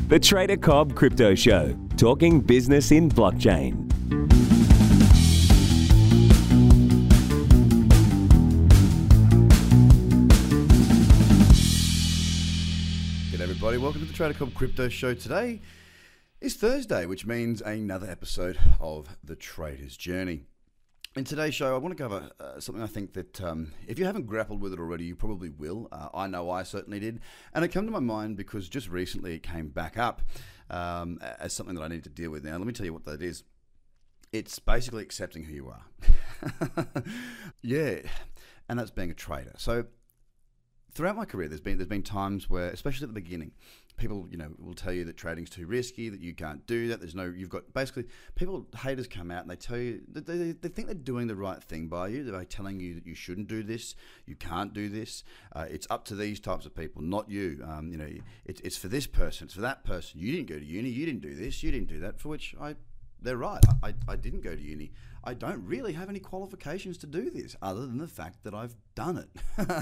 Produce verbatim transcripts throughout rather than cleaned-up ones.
The Trader Cobb Crypto Show, talking business in blockchain. G'day everybody, welcome to the Trader Cobb Crypto Show. Today is Thursday, which means another episode of The Trader's Journey. In today's show, I want to cover uh, something I think that um, if you haven't grappled with it already, you probably will. Uh, I know I certainly did. And it came to my mind because just recently it came back up um, as something that I need to deal with. Now, let me tell you what that is. It's basically accepting who you are. Yeah, and that's being a trader. So throughout my career, there's been there's been times where, especially at the beginning, people, you know, will tell you that trading's too risky, that you can't do that. There's no, you've got basically people, haters come out and they tell you that they, they think they're doing the right thing by you. They're telling you that you shouldn't do this, you can't do this. Uh, it's up to these types of people, not you. Um, you know, it's it's for this person, it's for that person. You didn't go to uni, you didn't do this, you didn't do that. For which I, they're right. I, I didn't go to uni. I don't really have any qualifications to do this other than the fact that I've done it.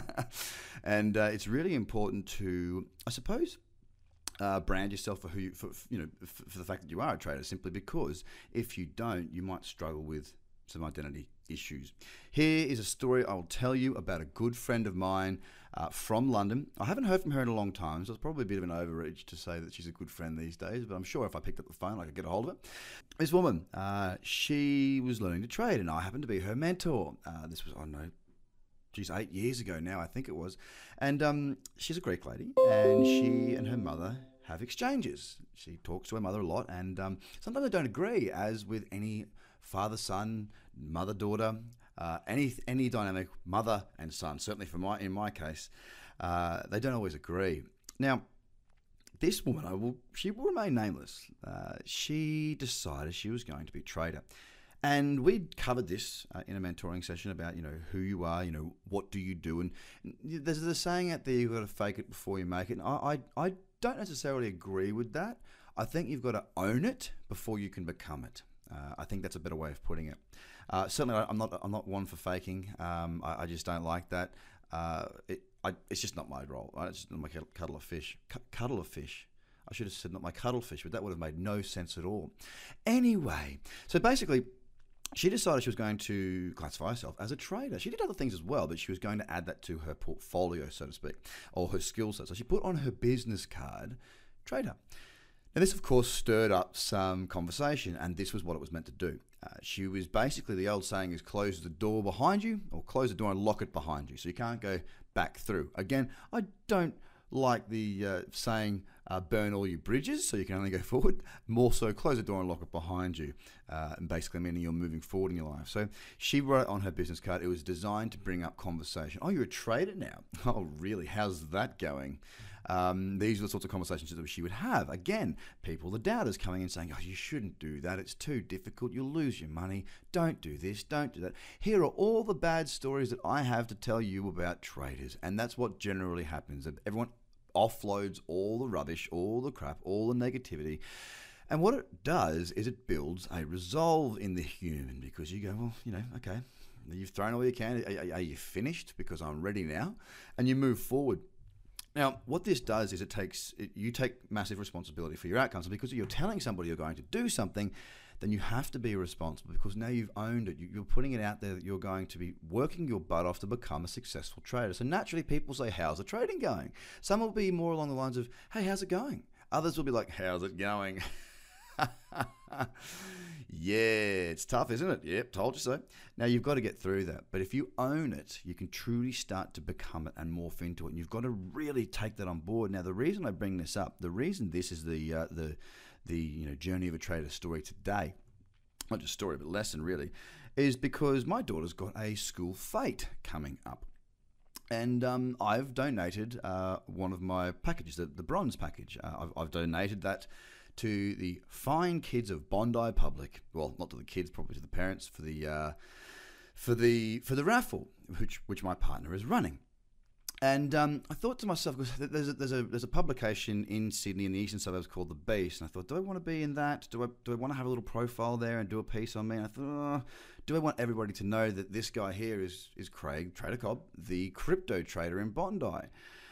And uh, it's really important to, I suppose, Uh, brand yourself for who you, for, you know, for, for the fact that you are a trader, simply because if you don't, you might struggle with some identity issues. Here is a story I will tell you about a good friend of mine uh, from London. I haven't heard from her in a long time, so it's probably a bit of an overreach to say that she's a good friend these days, but I'm sure if I picked up the phone, I could get a hold of her. This woman, uh, she was learning to trade, and I happened to be her mentor. Uh, this was, I don't know, geez, eight years ago now, I think it was. And um, she's a Greek lady, and she and her mother have exchanges. She talks to her mother a lot, and um, sometimes they don't agree, as with any father-son, mother-daughter, uh, any any dynamic, mother and son. Certainly, for my in my case, uh, they don't always agree. Now, this woman, I will, she will remain nameless. Uh, she decided she was going to be a trader. And we covered this uh, in a mentoring session about, you know, who you are, you know, what do you do? And there's the saying out there, you've got to fake it before you make it. And I, I, I don't necessarily agree with that. I think you've got to own it before you can become it. Uh, I think that's a better way of putting it. Uh, certainly, I'm not, I'm not one for faking. Um, I, I just don't like that. Uh, it, I, it's just not my role. Right? It's just not my cuddle of fish. C- cuddle of fish. I should have said not my cuddlefish, but that would have made no sense at all. Anyway, so basically, she decided she was going to classify herself as a trader. She did other things as well, but she was going to add that to her portfolio, so to speak, or her skill set. So she put on her business card, trader. Now, this, of course, stirred up some conversation, and this was what it was meant to do. Uh, she was basically, the old saying is close the door behind you, or close the door and lock it behind you, so you can't go back through. Again, I don't like the uh, saying, uh, burn all your bridges so you can only go forward. More so, close the door and lock it behind you, uh, and basically meaning you're moving forward in your life. So she wrote on her business card, it was designed to bring up conversation. Oh, you're a trader now? Oh, really? How's that going? Um, these are the sorts of conversations that she would have. Again, people, the doubters, coming in saying, oh, you shouldn't do that. It's too difficult. You'll lose your money. Don't do this. Don't do that. Here are all the bad stories that I have to tell you about traders. And that's what generally happens. Everyone offloads all the rubbish, all the crap, all the negativity. And what it does is it builds a resolve in the human, because you go, well, you know, okay, you've thrown all you can. Are, are you finished? Because I'm ready now. And you move forward. Now, what this does is it takes, it, you take massive responsibility for your outcomes. And because you're telling somebody you're going to do something, then you have to be responsible, because now you've owned it. You, you're putting it out there that you're going to be working your butt off to become a successful trader. So naturally, people say, how's the trading going? Some will be more along the lines of, hey, how's it going? Others will be like, how's it going? Yeah, it's tough, isn't it? Yep, told you so. Now, you've got to get through that. But if you own it, you can truly start to become it and morph into it. And you've got to really take that on board. Now, the reason I bring this up, the reason this is the uh, the the you know journey of a trader story today, not just story, but lesson really, is because my daughter's got a school fete coming up. And um, I've donated uh, one of my packages, the, the bronze package. Uh, I've, I've donated that to the fine kids of Bondi Public. Well, not to the kids, probably to the parents, for the uh, for the for the raffle, which which my partner is running. And um, I thought to myself, because there's a, there's a there's a publication in Sydney in the eastern suburbs called The Beast, and I thought, do I want to be in that? Do I do I want to have a little profile there and do a piece on me? And I thought, oh, do I want everybody to know that this guy here is is Craig Trader Cobb, the crypto trader in Bondi?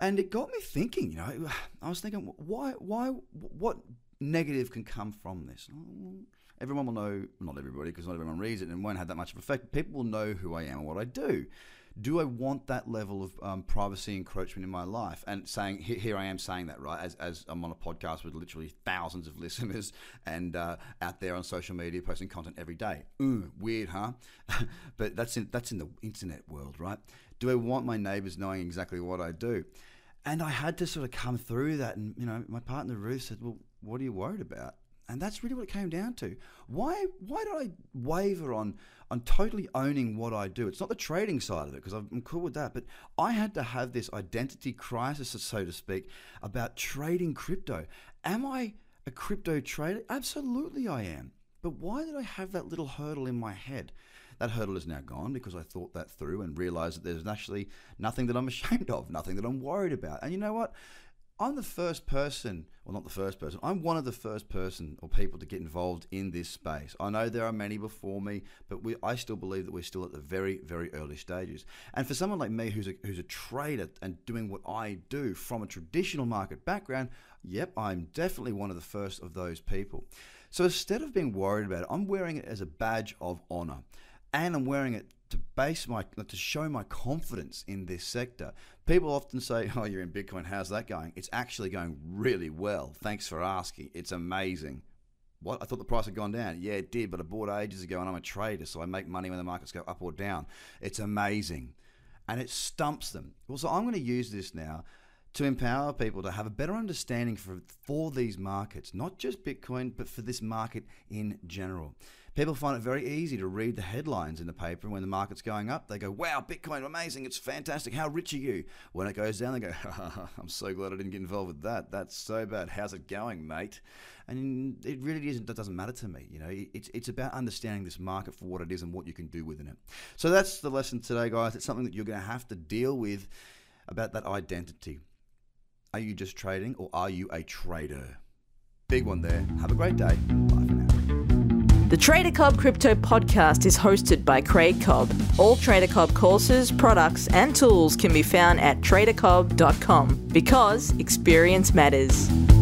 And it got me thinking, you know, I was thinking, why, why, what negative can come from this? Everyone will know, not everybody, because not everyone reads it and won't have that much of an effect. People will know who I am and what I do. Do I want that level of um, privacy encroachment in my life? And saying, here, here I am saying that, right? As, as I'm on a podcast with literally thousands of listeners and uh, out there on social media posting content every day. Ooh, weird, huh? But that's in, that's in the internet world, right? Do I want my neighbors knowing exactly what I do? And I had to sort of come through that. And, you know, my partner Ruth said, well, what are you worried about? And that's really what it came down to. Why why did I waver on on totally owning what I do? It's not the trading side of it, because I'm cool with that, but I had to have this identity crisis, so to speak, about trading crypto. Am I a crypto trader? Absolutely I am. But why did I have that little hurdle in my head? That hurdle is now gone because I thought that through and realized that there's actually nothing that I'm ashamed of, nothing that I'm worried about. And you know what? I'm the first person, well, not the first person, I'm one of the first person or people to get involved in this space. I know there are many before me, but we, I still believe that we're still at the very, very early stages. And for someone like me who's a, who's a trader and doing what I do from a traditional market background, yep, I'm definitely one of the first of those people. So instead of being worried about it, I'm wearing it as a badge of honor. And I'm wearing it to base my, to show my confidence in this sector. People often say, oh, you're in Bitcoin, how's that going? It's actually going really well. Thanks for asking. It's amazing. What? I thought the price had gone down. Yeah, it did, but I bought ages ago and I'm a trader, so I make money when the markets go up or down. It's amazing. And it stumps them. Well, so I'm going to use this now to empower people to have a better understanding for, for these markets, not just Bitcoin, but for this market in general. People find it very easy to read the headlines in the paper, and when the market's going up, they go, wow, Bitcoin, amazing, it's fantastic, how rich are you? When it goes down, they go, I'm so glad I didn't get involved with that. That's so bad. How's it going, mate? And it really isn't, that doesn't matter to me. You know, it's, it's about understanding this market for what it is and what you can do within it. So that's the lesson today, guys. It's something that you're going to have to deal with about that identity. Are you just trading, or are you a trader? Big one there. Have a great day. Bye for now. The Trader Cobb Crypto Podcast is hosted by Craig Cobb. All Trader Cobb courses, products, and tools can be found at trader cobb dot com because experience matters.